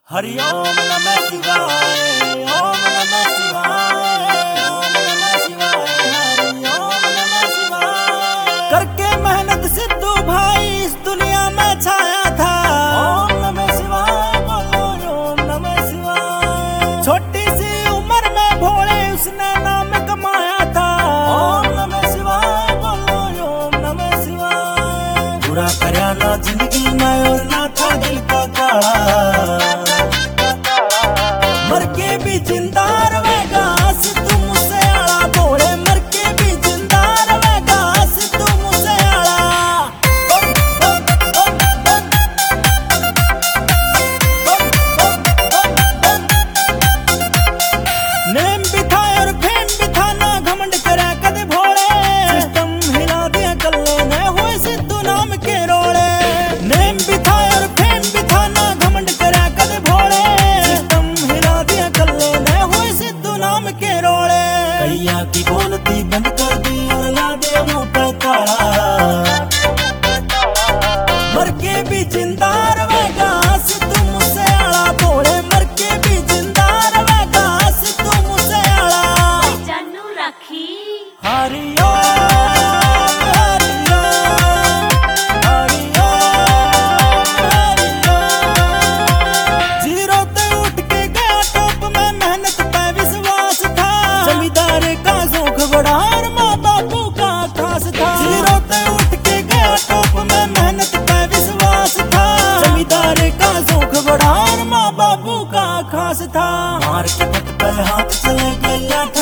हरि ओम नमः शिवाय, ओम नमः शिवाय, ओम नमः शिवाय, हरि ओम नमः शिवाय। करके मेहनत सिद्धू भाई इस दुनिया में छाया था। ओम नमः शिवाय बोलो, ओम नमः शिवाय। छोटी सी उम्र में भोले उसने नाम कमाया था। ओम नमः शिवाय बोलो, ओम नमः शिवाय। बुरा करया ना जिंदगी में और ना था दिल का काला, मर के भी जिंदा रहेगा सिद्धू मूसेवाला। भोले मर के भी जिंदा रहेगा सिद्धू मूसेवाला। नेम भी था और फेम भी था, ना घमंड करा कदे भोले। सिस्टम हिला दिया कल्ले ने हुए सिद्धू नाम के रोड़े। नेम भी था और फेम भी था, ना घमंड करा कदे भोले। नाम के रोड़े कैया की बोलती बंद कर दी और ला दे मुंह पे ताला। मर के भी जिंदा रहेगा सिद्धू मूसेवाला। भोले मर के भी जिंदा रहेगा सिद्धू मूसेवाला। जानू राखी हरि ओम, हरि ओम, हरि ओम, हरि ओम। जीरो ते उठ के गया टॉप में, मेहनत पे विश्वास था। जमींदार का शौक बड़ा और माँ बापू का खास था। जीरो ते उठ के गया टॉप में, मेहनत पे विश्वास था। जमींदार का शौक बड़ा और माँ बापू का खास था। मार के पट पे हाथ चले गया